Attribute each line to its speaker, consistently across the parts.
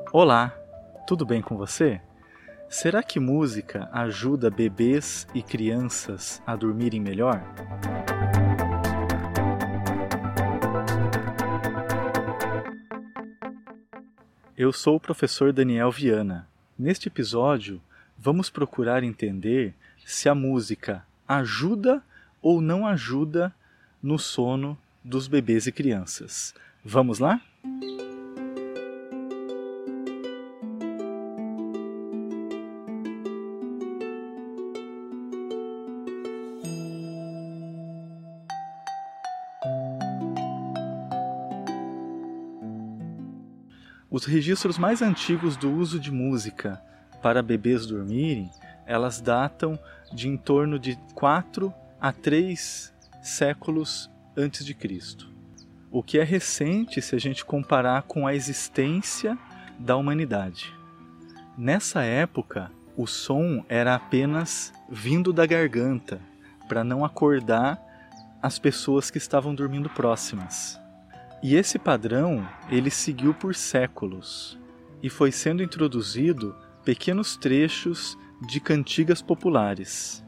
Speaker 1: Olá, tudo bem com você? Será que música ajuda bebês e crianças a dormirem melhor? Eu sou o professor Daniel Viana. Neste episódio, vamos procurar entender se a música ajuda ou não ajuda no sono dos bebês e crianças. Vamos lá? Os registros mais antigos do uso de música para bebês dormirem, elas datam de em torno de 4 a 3 séculos antes de Cristo. O que é recente se a gente comparar com a existência da humanidade. Nessa época, o som era apenas vindo da garganta, para não acordar as pessoas que estavam dormindo próximas. E esse padrão, ele seguiu por séculos, e foi sendo introduzido pequenos trechos de cantigas populares.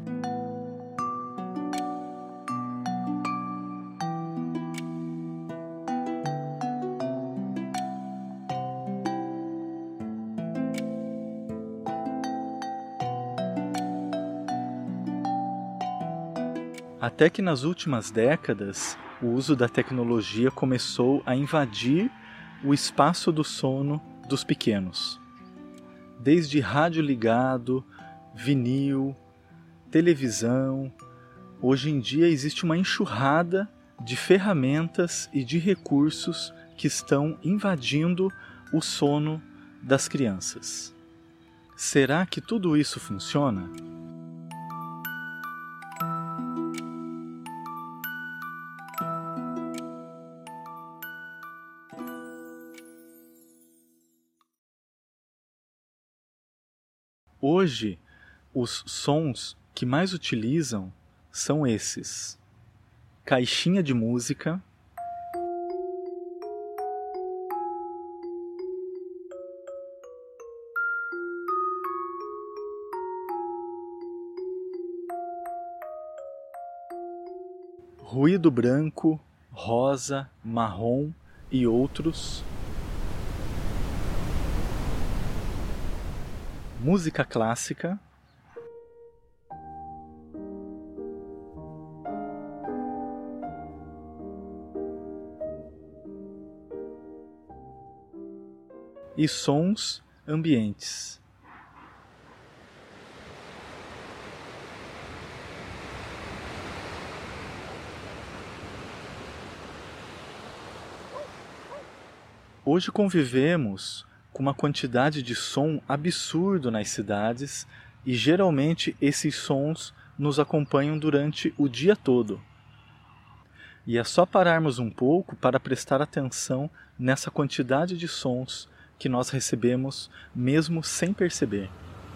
Speaker 1: Até que nas últimas décadas, o uso da tecnologia começou a invadir o espaço do sono dos pequenos. Desde rádio ligado, vinil, televisão, hoje em dia existe uma enxurrada de ferramentas e de recursos que estão invadindo o sono das crianças. Será que tudo isso funciona? Hoje, os sons que mais utilizam são esses: caixinha de música, ruído branco, rosa, marrom e outros, música clássica, e sons ambientes. Hoje convivemos com uma quantidade de som absurdo nas cidades e geralmente esses sons nos acompanham durante o dia todo. E é só pararmos um pouco para prestar atenção nessa quantidade de sons que nós recebemos mesmo sem perceber.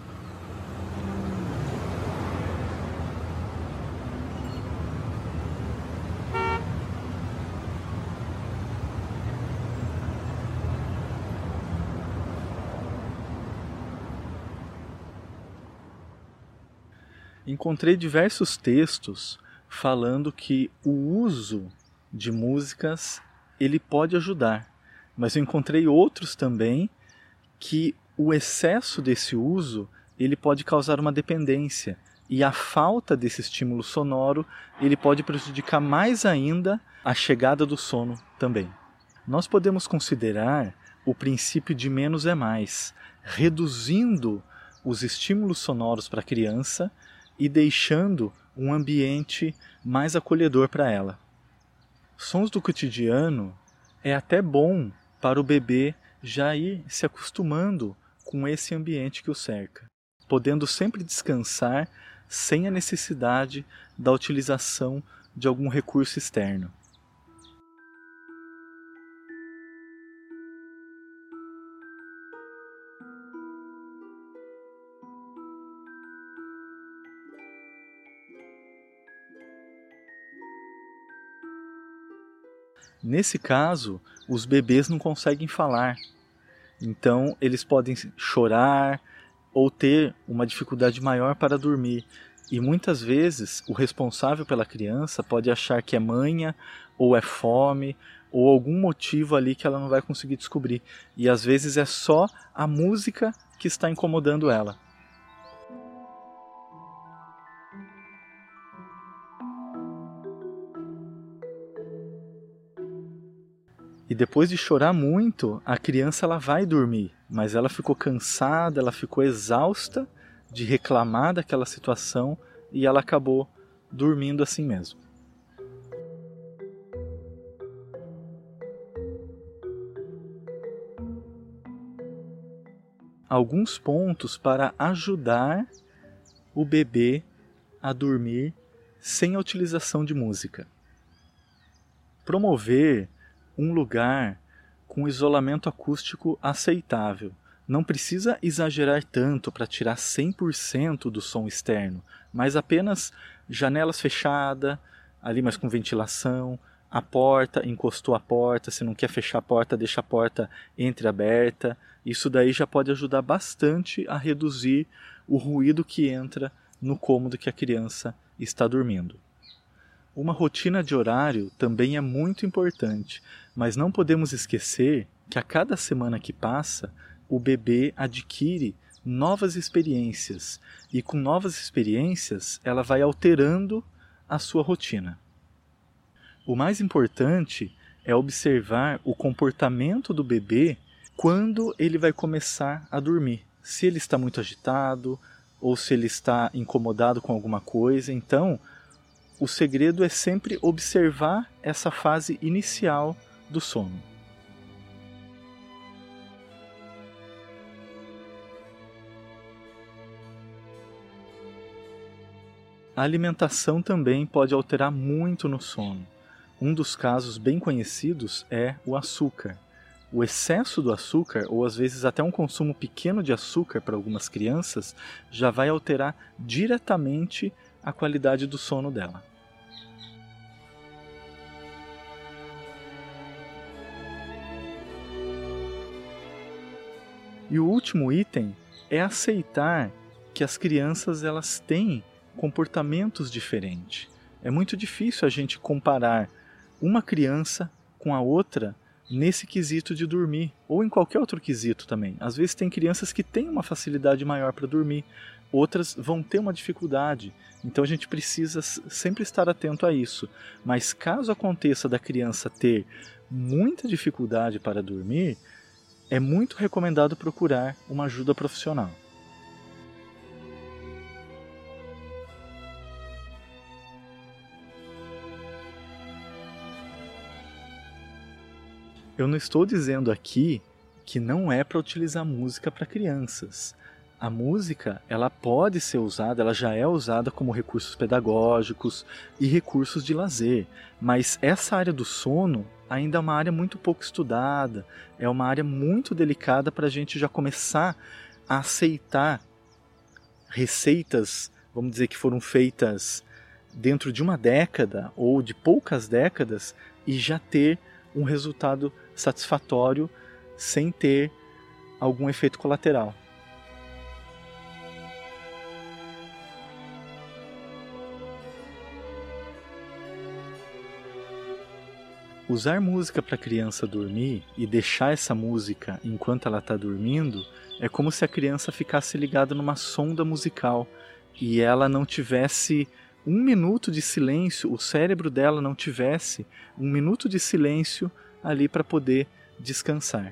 Speaker 1: Encontrei diversos textos falando que o uso de músicas ele pode ajudar, mas eu encontrei outros também que o excesso desse uso ele pode causar uma dependência e a falta desse estímulo sonoro ele pode prejudicar mais ainda a chegada do sono também. Nós podemos considerar o princípio de menos é mais, reduzindo os estímulos sonoros para a criança e deixando um ambiente mais acolhedor para ela. Sons do cotidiano é até bom para o bebê já ir se acostumando com esse ambiente que o cerca, podendo sempre descansar sem a necessidade da utilização de algum recurso externo. Nesse caso, os bebês não conseguem falar, Então eles podem chorar ou ter uma dificuldade maior para dormir. E muitas vezes o responsável pela criança pode achar que é manha, ou é fome, ou algum motivo ali que ela não vai conseguir descobrir. E às vezes é só a música que está incomodando ela. E depois de chorar muito, a criança ela vai dormir, mas ela ficou cansada, ela ficou exausta de reclamar daquela situação e ela acabou dormindo assim mesmo. Alguns pontos para ajudar o bebê a dormir sem a utilização de música. Promover um lugar com isolamento acústico aceitável. Não precisa exagerar tanto para tirar 100% do som externo, mas apenas janelas fechadas, ali mais com ventilação, a porta, encostou a porta, se não quer fechar a porta, deixa a porta entreaberta. Isso daí já pode ajudar bastante a reduzir o ruído que entra no cômodo que a criança está dormindo. Uma rotina de horário também é muito importante, mas não podemos esquecer que a cada semana que passa, o bebê adquire novas experiências e com novas experiências ela vai alterando a sua rotina. O mais importante é observar o comportamento do bebê quando ele vai começar a dormir. Se ele está muito agitado ou se ele está incomodado com alguma coisa. Então, o segredo é sempre observar essa fase inicial do sono. A alimentação também pode alterar muito no sono. Um dos casos bem conhecidos é o açúcar. O excesso do açúcar, ou às vezes até um consumo pequeno de açúcar para algumas crianças, já vai alterar diretamente a qualidade do sono dela. E o último item é aceitar que as crianças elas têm comportamentos diferentes. É muito difícil a gente comparar uma criança com a outra nesse quesito de dormir, ou em qualquer outro quesito também. Às vezes tem crianças que têm uma facilidade maior para dormir, outras vão ter uma dificuldade. Então a gente precisa sempre estar atento a isso. Mas caso aconteça da criança ter muita dificuldade para dormir, é muito recomendado procurar uma ajuda profissional. Eu não estou dizendo aqui que não é para utilizar música para crianças. A música, ela pode ser usada, ela já é usada como recursos pedagógicos e recursos de lazer, mas essa área do sono ainda é uma área muito pouco estudada, é uma área muito delicada para a gente já começar a aceitar receitas, vamos dizer que foram feitas dentro de uma década ou de poucas décadas e já ter um resultado satisfatório sem ter algum efeito colateral. Usar música para a criança dormir e deixar essa música enquanto ela está dormindo é como se a criança ficasse ligada numa sonda musical e ela não tivesse um minuto de silêncio, o cérebro dela não tivesse um minuto de silêncio ali para poder descansar.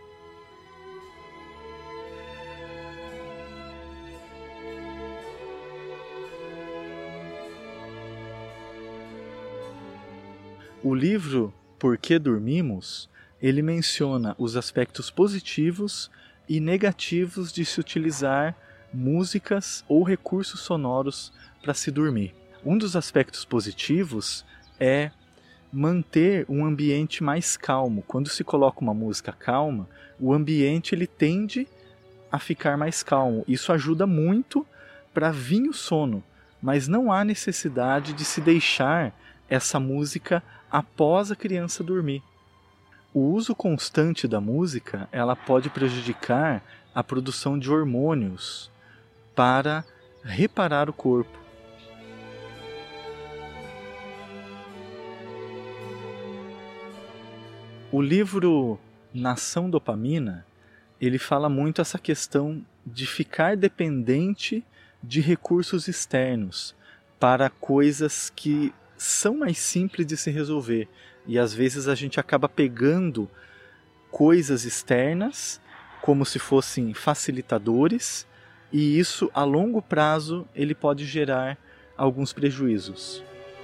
Speaker 1: O livro Por que Dormimos, ele menciona os aspectos positivos e negativos de se utilizar músicas ou recursos sonoros para se dormir. Um dos aspectos positivos é manter um ambiente mais calmo. Quando se coloca uma música calma, o ambiente ele tende a ficar mais calmo. Isso ajuda muito para vir o sono, mas não há necessidade de se deixar essa música após a criança dormir. O uso constante da música, ela pode prejudicar a produção de hormônios para reparar o corpo. O livro Nação Dopamina, ele fala muito essa questão de ficar dependente de recursos externos para coisas que são mais simples de se resolver. E às vezes a gente acaba pegando coisas externas como se fossem facilitadores, e isso a longo prazo ele pode gerar alguns prejuízos.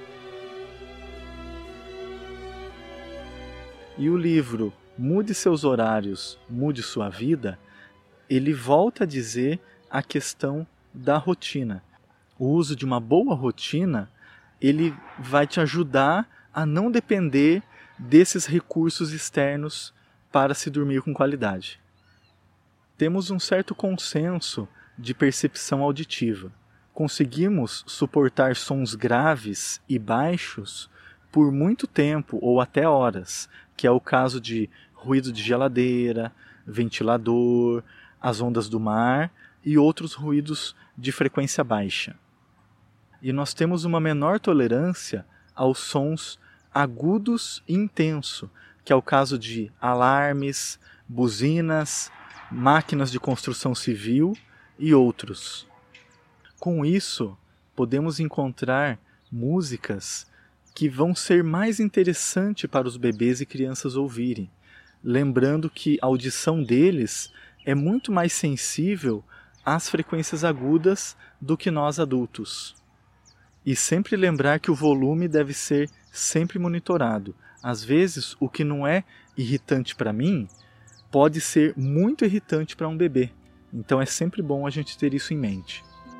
Speaker 1: E o livro Mude Seus Horários, Mude Sua Vida, ele volta a dizer a questão da rotina. O uso de uma boa rotina, ele vai te ajudar a não depender desses recursos externos para se dormir com qualidade. Temos um certo consenso de percepção auditiva. Conseguimos suportar sons graves e baixos por muito tempo ou até horas, que é o caso de ruído de geladeira, ventilador, as ondas do mar e outros ruídos de frequência baixa. E nós temos uma menor tolerância aos sons agudos e intensos, que é o caso de alarmes, buzinas, máquinas de construção civil e outros. Com isso, podemos encontrar músicas que vão ser mais interessantes para os bebês e crianças ouvirem, lembrando que a audição deles é muito mais sensível às frequências agudas do que nós adultos. E sempre lembrar que o volume deve ser sempre monitorado. Às vezes, o que não é irritante para mim, pode ser muito irritante para um bebê. Então é sempre bom a gente ter isso em mente.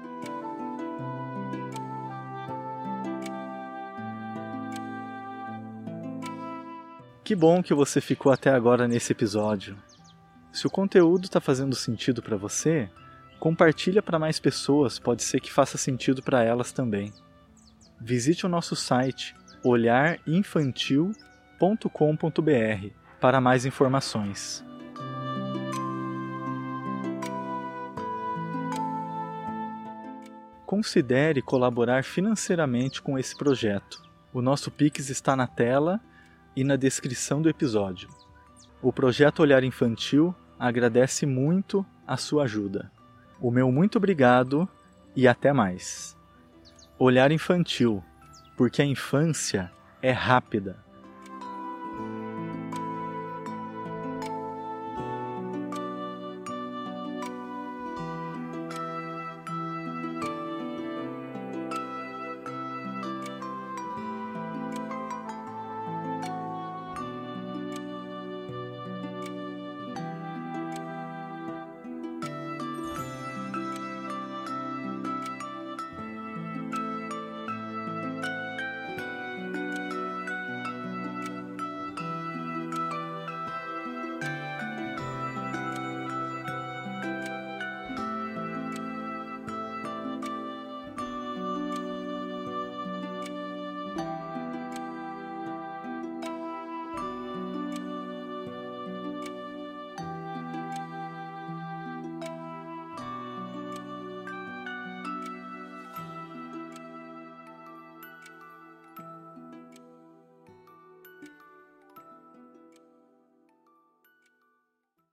Speaker 1: Que bom que você ficou até agora nesse episódio. Se o conteúdo está fazendo sentido para você, compartilha para mais pessoas, pode ser que faça sentido para elas também. Visite o nosso site olharinfantil.com.br para mais informações. Considere colaborar financeiramente com esse projeto. O nosso Pix está na tela e na descrição do episódio. O projeto Olhar Infantil agradece muito a sua ajuda. O meu muito obrigado e até mais. Olhar Infantil, porque a infância é rápida.